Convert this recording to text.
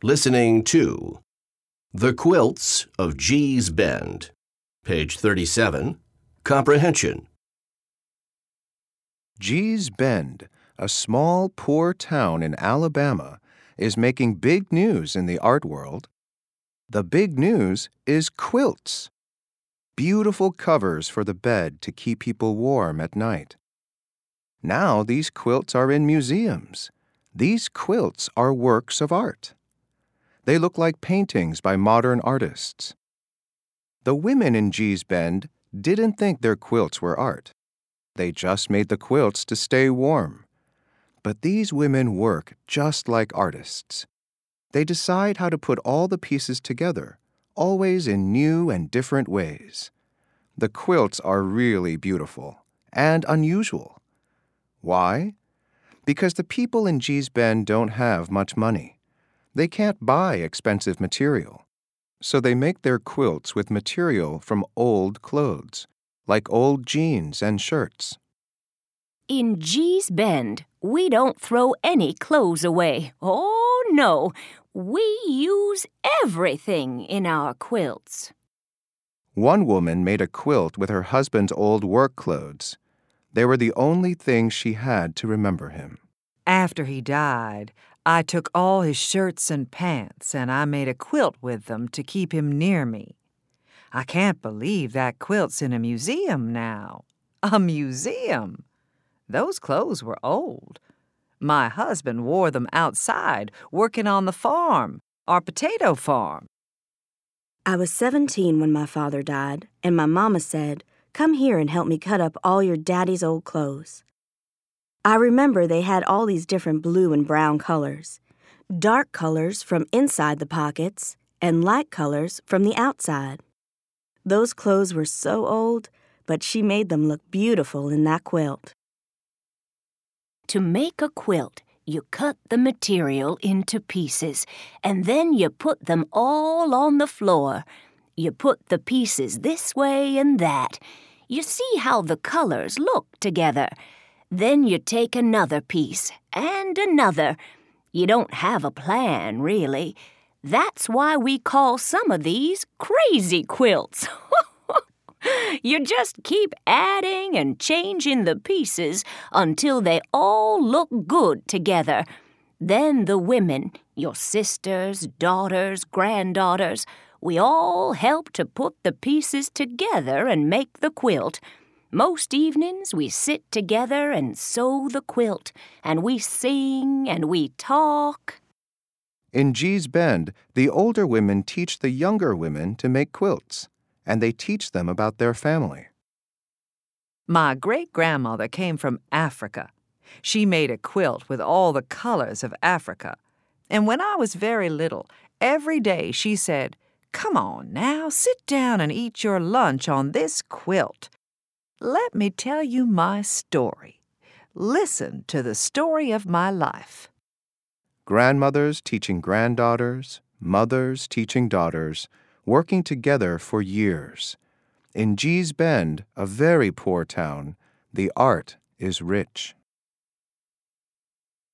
Listening to The Quilts of Gee's Bend. Page 37. Comprehension. Gee's Bend, a small, poor town in Alabama, is making big news in the art world. The big news is quilts. Beautiful covers for the bed to keep people warm at night. Now these quilts are in museums. These quilts are works of art. They look like paintings by modern artists. The women in Gee's Bend didn't think their quilts were art. They just made the quilts to stay warm. But these women work just like artists. They decide how to put all the pieces together, always in new and different ways. The quilts are really beautiful and unusual. Why? Because the people in Gee's Bend don't have much money. They can't buy expensive material. So they make their quilts with material from old clothes, like old jeans and shirts. In Gee's Bend, we don't throw any clothes away. Oh, no. We use everything in our quilts. One woman made a quilt with her husband's old work clothes. They were the only things she had to remember him. After he died, I took all his shirts and pants and I made a quilt with them to keep him near me. I can't believe that quilt's in a museum now. A museum! Those clothes were old. My husband wore them outside, working on the farm, our potato farm. I was 17 when my father died, and my mama said, "Come here and help me cut up all your daddy's old clothes." I remember they had all these different blue and brown colors, dark colors from inside the pockets and light colors from the outside. Those clothes were so old, but she made them look beautiful in that quilt. To make a quilt, you cut the material into pieces, and then you put them all on the floor. You put the pieces this way and that. You see how the colors look together. Then you take another piece and another. You don't have a plan, really. That's why we call some of these crazy quilts. You just keep adding and changing the pieces until they all look good together. Then the women, your sisters, daughters, granddaughters, we all help to put the pieces together and make the quilt. Most evenings we sit together and sew the quilt, and we sing and we talk. In Gee's Bend, the older women teach the younger women to make quilts, and they teach them about their family. My great-grandmother came from Africa. She made a quilt with all the colors of Africa. And when I was very little, every day she said, "Come on now, sit down and eat your lunch on this quilt. Let me tell you my story. Listen to the story of my life." Grandmothers teaching granddaughters, mothers teaching daughters, working together for years. In Gee's Bend, a very poor town, the art is rich.